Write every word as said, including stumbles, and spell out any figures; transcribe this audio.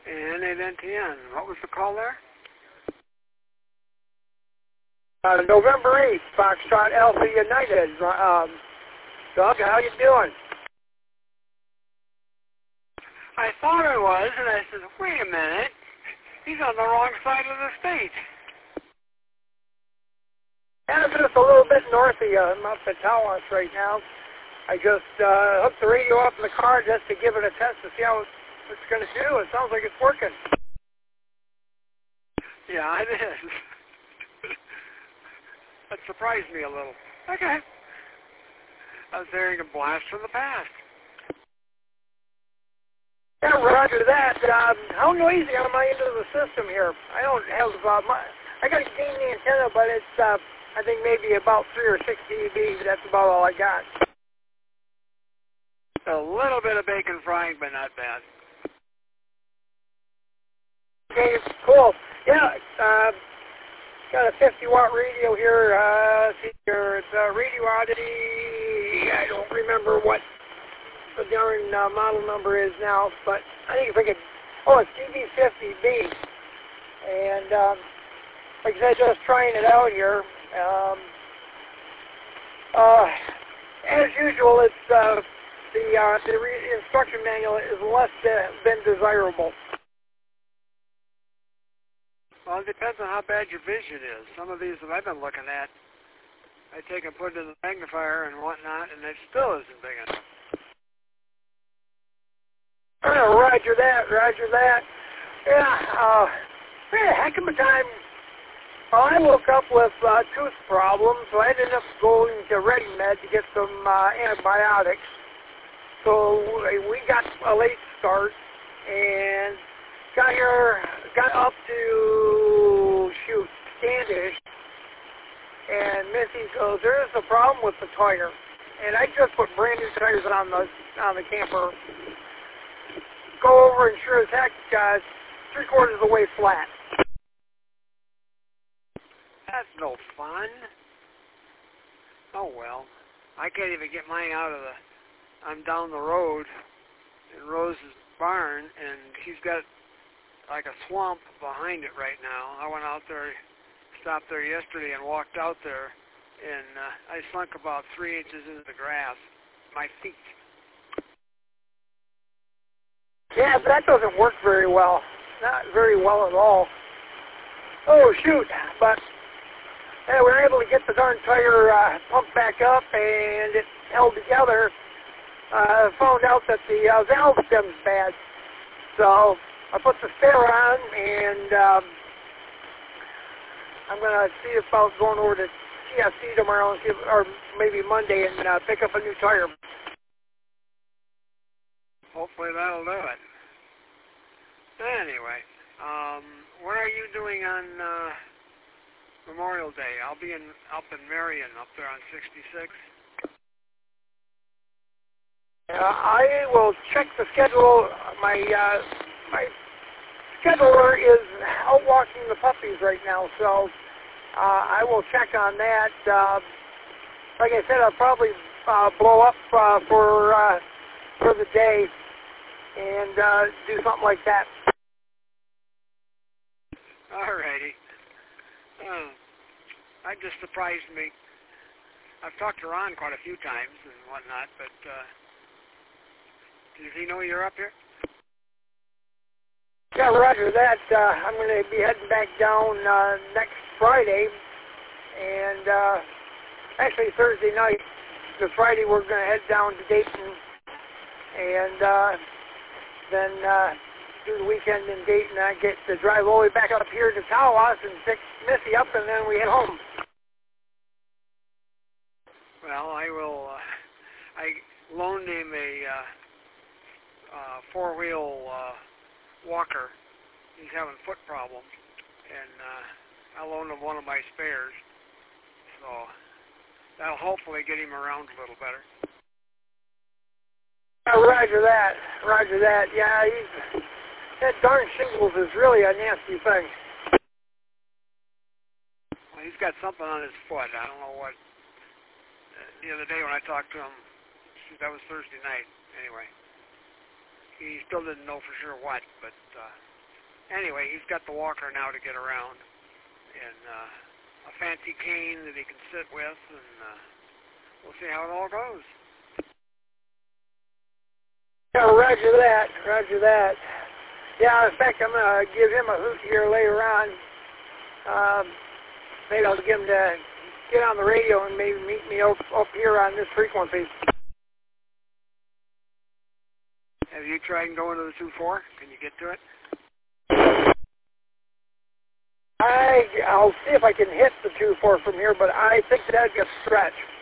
N eight N T N. What was the call there? Uh, November eighth, Foxtrot Alpha United. Um, Doug, how you doing? I thought I was, and I said, wait a minute. He's on the wrong side of the state. Yeah, I'm just a little bit north of you. I'm up at Tawas right now. I just uh, hooked the radio up in the car just to give it a test to see how it's going to do. It sounds like it's working. Yeah, it is. That surprised me a little. Okay. I was hearing a blast from the past. Yeah, roger that. Um, how noisy am I into the system here? I don't have uh, my... I got a gain antenna, but it's, uh, I think maybe about three or six dB. That's about all I got. A little bit of bacon frying, but not bad. Okay, cool. Yeah, uh, got a fifty watt radio here. Uh, see here, it's a Radio Oddity. I don't remember what the darn uh, model number is now, but I think if I could, oh, it's D B fifty B. And um, like I said, just trying it out here. Um, uh, as usual, it's uh, the uh, the re- instruction manual is less than desirable. Well, it depends on how bad your vision is. Some of these that I've been looking at, I take and put it in the magnifier and whatnot, and it still isn't big enough. Oh, roger that, roger that. Yeah, uh, we had a heck of a time. Well, I woke up with uh, tooth problems, so I ended up going to ReadyMed to get some uh, antibiotics. So we got a late start and got here, got up to, shoot, Standish, and Missy goes, there's a problem with the tire. And I just put brand new tires on the on the camper. Go over and sure as heck, uh, three quarters of the way flat. That's no fun. Oh well. I can't even get mine out of the, I'm down the road in Rose's barn, and he's got like a swamp behind it right now. I went out there, stopped there yesterday and walked out there, and uh, I sunk about three inches into the grass, my feet. Yeah, but that doesn't work very well. Not very well at all. Oh, shoot. But yeah, we were able to get the darn tire uh, pumped back up, and it held together. I uh, found out that the uh, valve stem's bad. So I put the spare on, and um, I'm going to see about going over to C S C tomorrow, and see if, or maybe Monday, and uh, pick up a new tire. Hopefully that'll do it. Anyway, um, what are you doing on uh, Memorial Day? I'll be in up in Marion, up there on sixty-six. Uh, I will check the schedule. My uh, my scheduler is out walking the puppies right now, so uh, I will check on that. Uh, like I said, I'll probably uh, blow up uh, for uh, for the day and uh, do something like that. Alrighty. Uh, that just surprised me. I've talked to Ron quite a few times and whatnot, but uh, does he know you're up here? Yeah, roger that. Uh, I'm going to be heading back down uh, next Friday, and uh, actually Thursday night. The Friday we're going to head down to Dayton, and uh, then uh, do the weekend in Dayton. I get to drive all the way back up here to Tawas and pick Missy up, and then we head home. Well, I will. Uh, I loaned him a uh, uh, four-wheel uh, walker. He's having foot problems, and uh, I loaned him one of my spares. So that'll hopefully get him around a little better. Uh, roger that. Roger that. Yeah, he's, that darn shingles is really a nasty thing. Well, he's got something on his foot. I don't know what. The other day when I talked to him, that was Thursday night, anyway. He still didn't know for sure what, but uh, anyway, he's got the walker now to get around, and uh, a fancy cane that he can sit with, and uh, we'll see how it all goes. Yeah, roger that, roger that. Yeah, in fact, I'm going to give him a hoot here later on. Um, maybe I'll get him to get on the radio and maybe meet me up, up here on this frequency. Have you tried going to the two four? Can you get to it? I, I'll see if I can hit the two four from here, but I think that'd be a stretch.